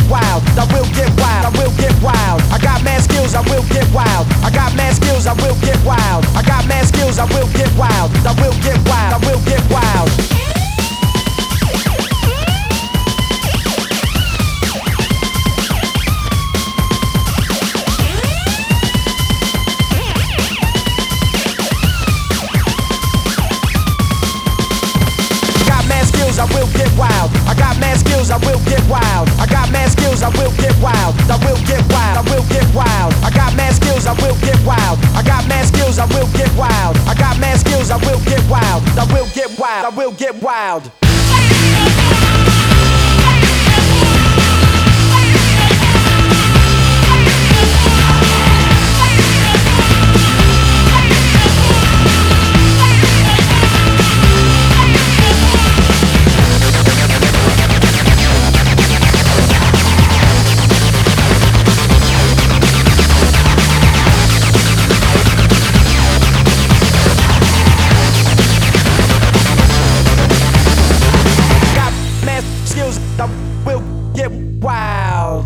wild. I will get wild. I will get wild. I got mad skills. I will get wild. I got mad skills. I will get wild. I got mad skills. I will get wild. I will get wild. I will get wild. I will get wild. I got mad skills. I will get wild. I got mad skills. I will get wild. I will get wild. I will get wild. I got mad skills. I will get wild. I got mad skills. I will get wild. I got mad skills. I will get wild. I will get wild. I will get wild. I will get wild.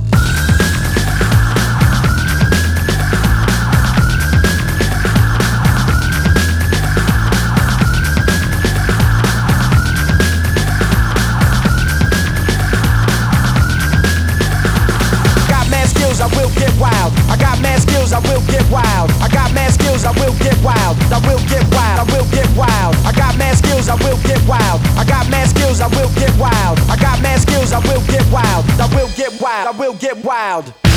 Got mad skills, I will get wild. I got mad skills, I will get wild. I got mad skills, I will get wild. I will get wild. I will get wild. I got mad skills, I will get wild. I got mad skills, I will get wild. I got mad skills, I will get wild. I will get wild. I will get wild.